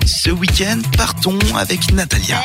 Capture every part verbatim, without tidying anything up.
Ce week-end, partons avec Natalia.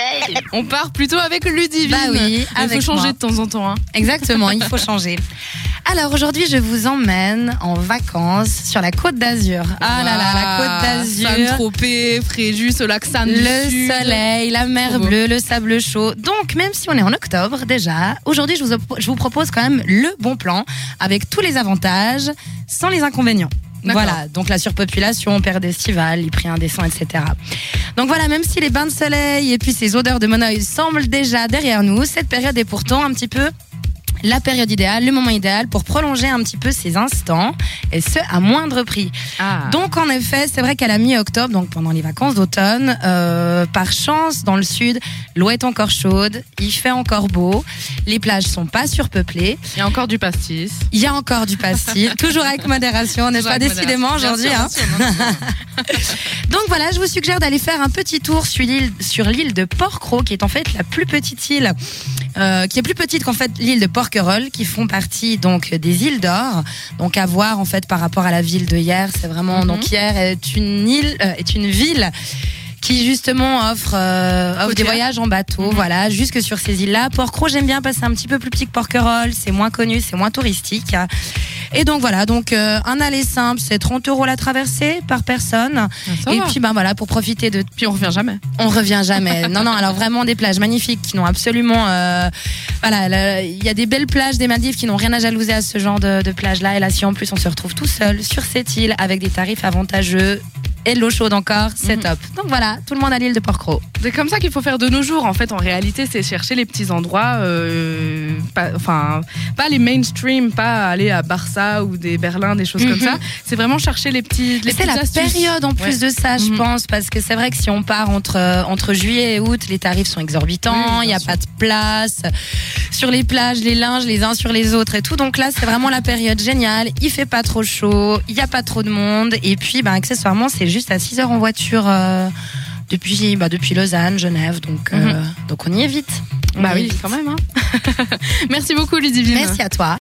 On part plutôt avec Ludivine. Bah oui, Il avec faut changer moi. de temps en temps. Hein. Exactement, il faut changer. Alors aujourd'hui, je vous emmène en vacances sur la Côte d'Azur. Ah là là, la Côte d'Azur. Saint-Tropez, Fréjus, au lac Saint. Le soleil, la mer Trop beau. bleue, le sable chaud. Donc, même si on est en octobre déjà, aujourd'hui, je vous, je vous propose quand même le bon plan avec tous les avantages, sans les inconvénients. D'accord. Voilà, donc la surpopulation, période estivale, les prix indécents, et cetera. Donc voilà, même si les bains de soleil et puis ces odeurs de monoeil semblent déjà derrière nous, cette période est pourtant un petit peu la période idéale, le moment idéal pour prolonger un petit peu ces instants, et ce, à moindre prix. Ah. Donc en effet, c'est vrai qu'à la mi-octobre, donc pendant les vacances d'automne, euh, par chance, dans le sud, l'eau est encore chaude, il fait encore beau, les plages sont pas surpeuplées, Il y a encore du pastis. il y a encore du pastis, toujours avec modération, n'est-ce pas, Avec décidément modération. aujourd'hui, Bien hein. sûr, bien sûr, non, non. Donc voilà, je vous suggère d'aller faire un petit tour sur l'île, sur l'île de Porquerolles, qui est en fait la plus petite île, euh, qui est plus petite qu'en fait l'île de Porquerolles, qui font partie donc des îles d'or. Donc à voir en fait par rapport à la ville de Hyères, c'est vraiment Mhm. donc Hyères est une île, euh, est une ville qui justement offre, euh, offre des Côtière. voyages en bateau, Mhm. voilà, jusque sur ces îles-là. Porquerolles, j'aime bien parce que c'est un petit peu plus petit que Porquerolles, c'est moins connu, c'est moins touristique. Et donc voilà, donc euh, un aller simple, c'est trente euros la traversée par personne. Ça Et va. puis ben voilà, pour profiter de, Puis on revient jamais. on revient jamais. Non non, alors vraiment des plages magnifiques qui n'ont absolument, euh, voilà, là, il y a des belles plages des Maldives qui n'ont rien à jalouser à ce genre de, de plage là. Et là, si en plus on se retrouve tout seul sur cette île avec des tarifs avantageux et de l'eau chaude encore, c'est Mhm. top. Donc voilà, tout le monde à l'île de Porquerolles. C'est comme ça qu'il faut faire de nos jours. En fait, en réalité, c'est chercher les petits endroits, euh, pas, enfin, pas les mainstream, pas aller à Barça ou des Berlin, des choses Mhm. comme ça. C'est vraiment chercher les petits, les C'est petites la astuces. période en plus Ouais. de ça, je Mhm. pense, parce que c'est vrai que si on part entre euh, entre juillet et août, les tarifs sont exorbitants, Oui, il bien y a sûr. pas de place sur les plages, les linges les uns sur les autres et tout. Donc là, c'est vraiment la période géniale. Il fait pas trop chaud, il y a pas trop de monde, et puis, ben, accessoirement, c'est juste à six heures en voiture euh, depuis bah, depuis Lausanne, Genève, donc euh, donc on y est vite. On Bah y est oui, vite. quand même. Hein. Merci beaucoup, Ludivine. Merci à toi.